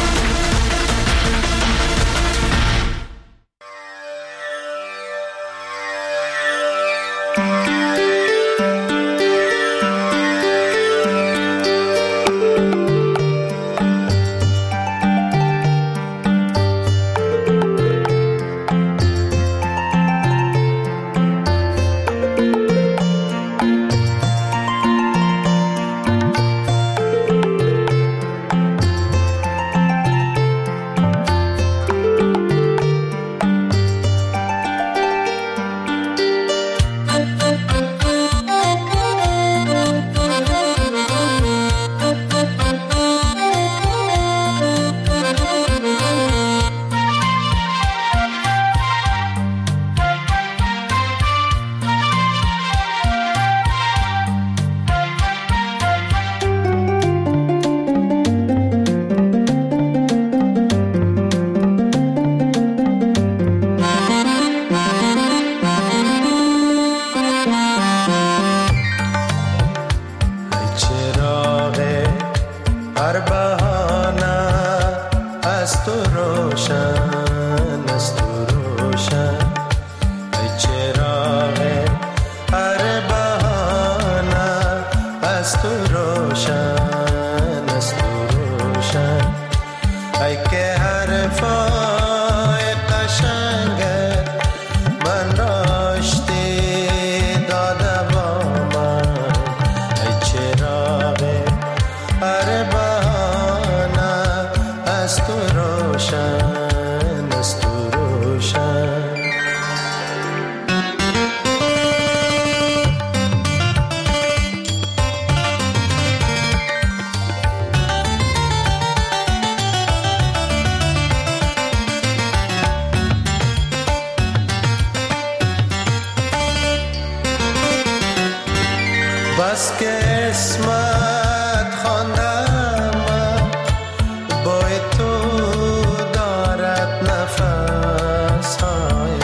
بس که اسمت خواندم با تو دارد نفس های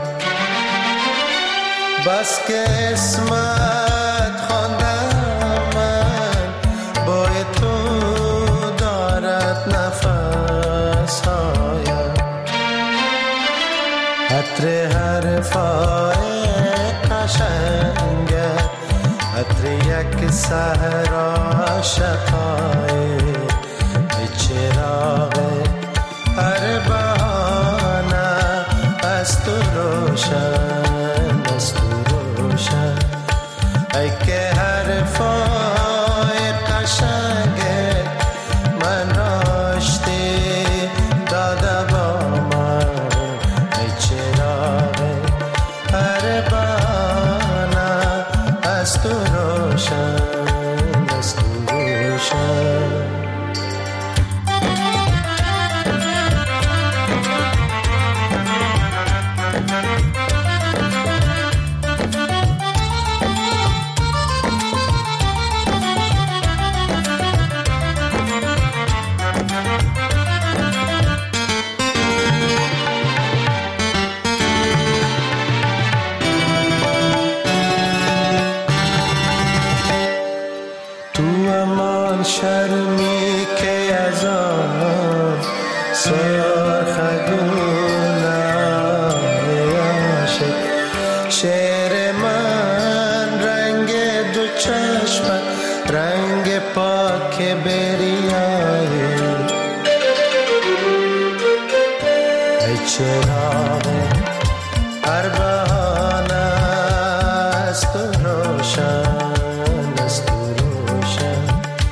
بس که اسمت خواندم با تو دارد نفس های عطر حرفای قشنگت عطر یک صحرا شقای چراغ هر بهانه از تو روشن از تو روشن ای که حرفای قشنگت من راشتی داده با من ای چراغ هر بهانه از تو روشن از تو روشن شرمی که از آن سرخ گونه‌ی عاشق شعر من رنگ دو چشمت رنگ پاک بریایی ای چراغ هر بهانه از تو روشن از تو روشن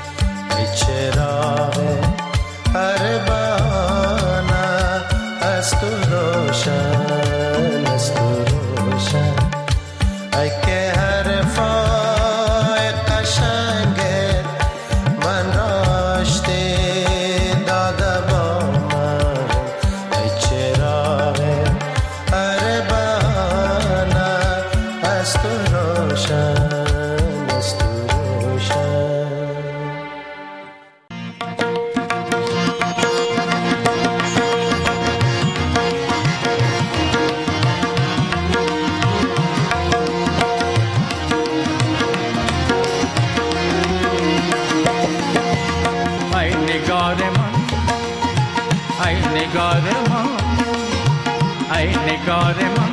چراغ هر بهانه از تو روشن از تو روشن ای که حرفای قشنگت من راشتی داده با من ای چراغ نگار من ای نگار من ای نگار من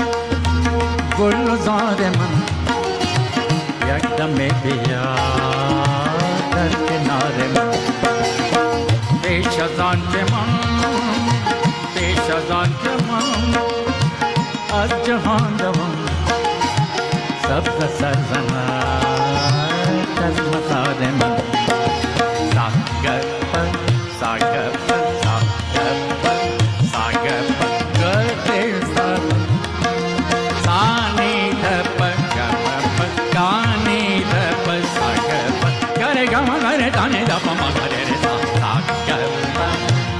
گلزار من یک دم بیا در کنار من پیش از آن که من پیش از آن که من از جهان روم سبز سرزنک از مزار من ساگر پر ساگر پر ساگر پر ساگر پر گرده سر سانی دپر گرده پر گانی دپر ساگر پر گره گما گره دانه دپا ما گره رسا ساگر پر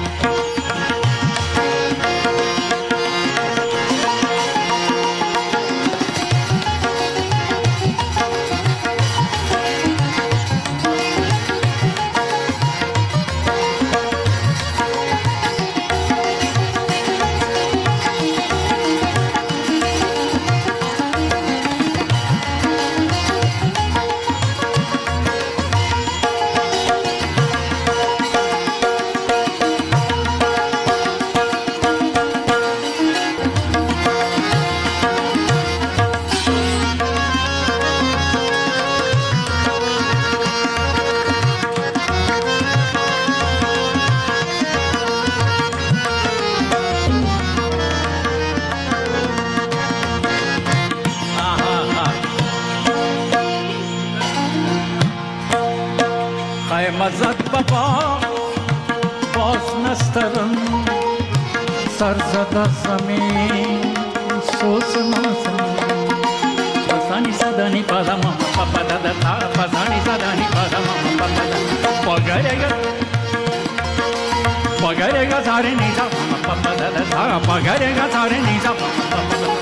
مزد بابا باز نسترم سر زده زمین سوز نازم پسانی زدانی پادم پاپا دادا تا پسانی زدانی پادم پاپا دادا پگرگا پگرگا ساره نیزا پاپا دادا تا پگرگا ساره نیزا پاپا دادا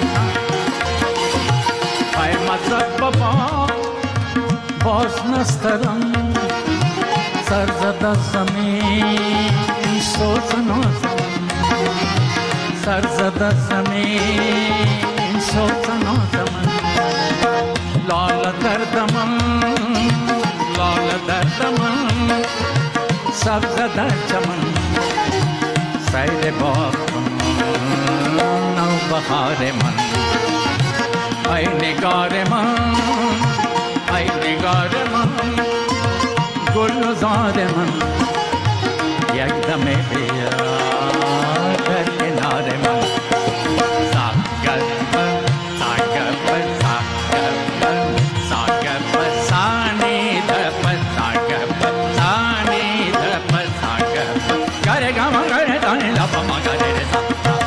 ای مزد بابا باز نسترم سر زده زمین سوز نازم سر زده زمین سوز نازم لال دردم لال دردم سبز در چمن سیل باغم نو بهار من ای نگار من ای نگار من گلزار من یک دم بیا در کنار من ساگر پر ساگر پر ساگر پر ساگر پر سانی دپر ساگر پر سانی دپر ساگر پر گره گما گره دانی لپا ما گره رسا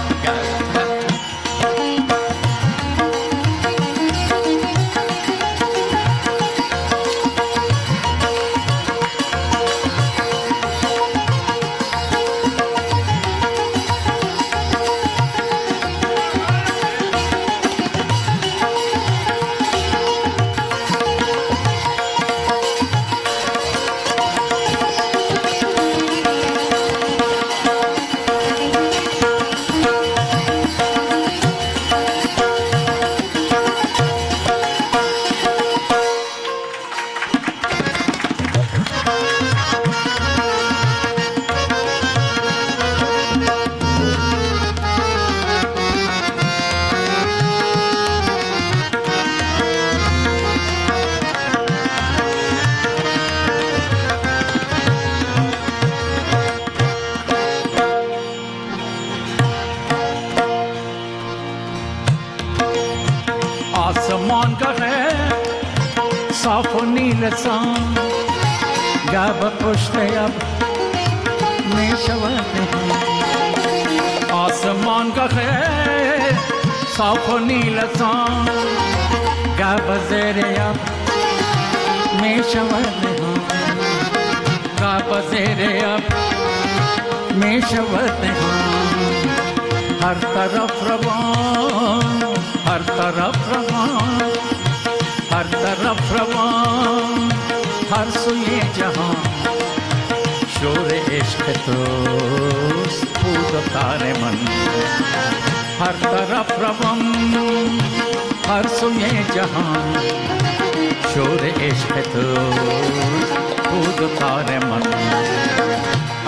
آسمان کا ہے صاف و نیل سان گاب پشت اب میں شوات ہیں آسمان کا ہے صاف و نیل سان گاب زیر اب میں شوات ہیں گاب زیر اب میں شوات ہیں ہر طرف روان ہر طرف روان ہر طرف روان ہر سوئے جہاں شور عشق توست بود و تار من ہر طرف روان ہر سوئے جہاں شور عشق توست بود و تار من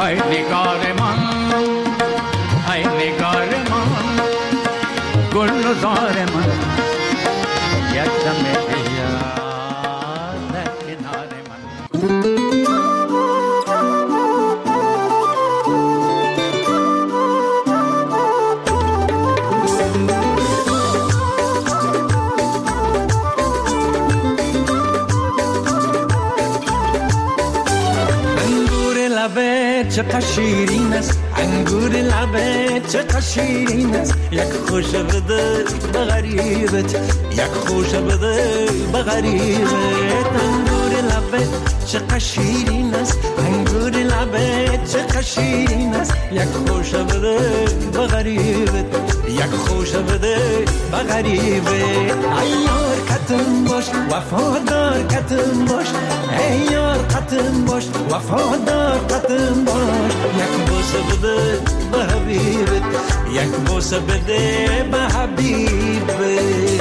ای نگار من ای نگار من گلزار من یک دم بیا در کنار من چقدر شیرین است انگور لبت، چقدر شیرین است یک خوش بده به غریبت، یک خوش بده به غریبت. انگور لبت چقدر شیرین است انگور لبت، چقدر شیرین است یک خوش بده به غریبت، یک خوش بده به غریبت. ای یار کتم باش وفادار کتم باش، ای یار کتم باش وفادار کتم باش. یک بوسه بده به حبیبت، یک بوسه بده به حبیبت.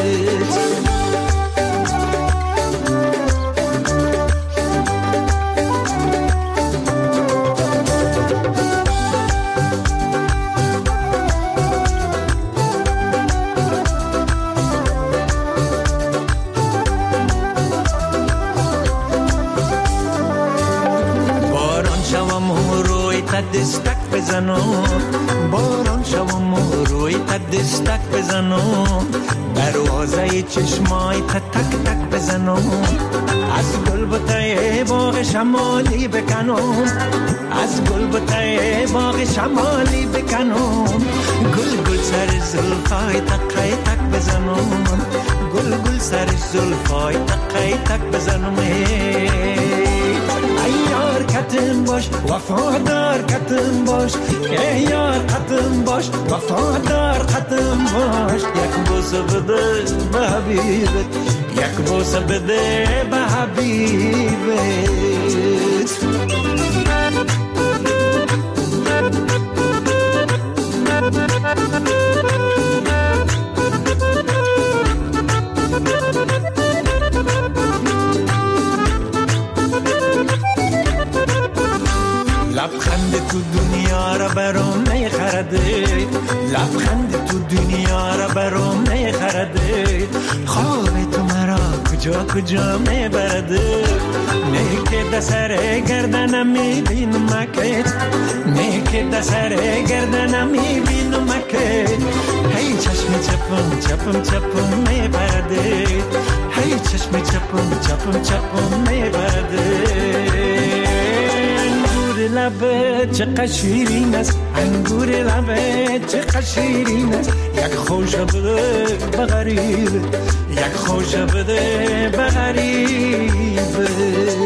دستک بزنم باران شوم و روی دستک بزنم، دروازه چشمای تک تک بزنم، از گل بوته باغ شمالی بکنم، از گل بوته باغ شمالی بکنم، گل گل سر زلفای تک تک بزنم، گل گل سر زلفای تک تک بزنم. ای یار کتم باش وفادار کتم باش، ای یار کتم باش وفادار کتم باش. یک بوسه بده به حبیبت، یک بوسه بده به حبیبت. لبخند تو دنیا را برام نخرده، لبخند تو دنیا را برام نخرده، خواب تو مرا کجا کجا میبرده. نه که دسر گردنم میبینم که، نه که دسر گردنم میبینم که، هی چشم چپم چپم چپم میبرده، هی چشم چپم چپم چپم میبرده. لبت چقدر شیرین است انگور لبت چقدر شیرین است، یک خوش بده به غریبت، یک خوش بده به غریبت.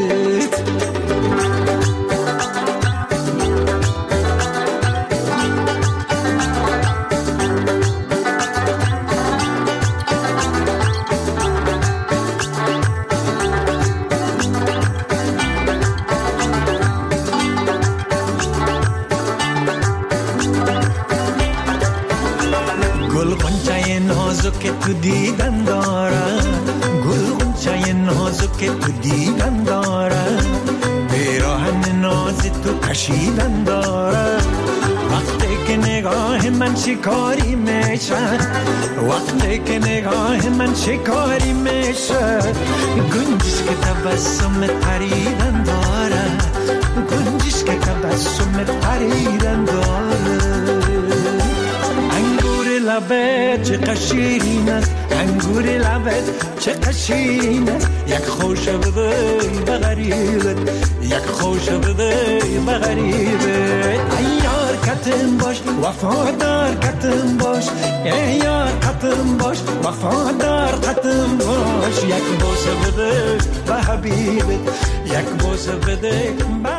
که تو دیدن دارم، گل غنچه نازک که تو دیدن دارم، پیراهن ناز تو کشیدن دارم. وقتی که نگاه من شکاری میشد، وقتی که نگاه من شکاری میشد، گنجش که تبسم پریدن دارم، گنجش که تبسم پریدن دارم. لبت چقدر شیرین است انگور لبت چقدر شیرین است، یک خوش بده به غریبت، یک خوش بده به غریبت. ای یار کتم باش وفادار کتم باش، ای یار کتم باش وفادار کتم باش. یک بوسه بده به حبیبت، یک بوسه بده به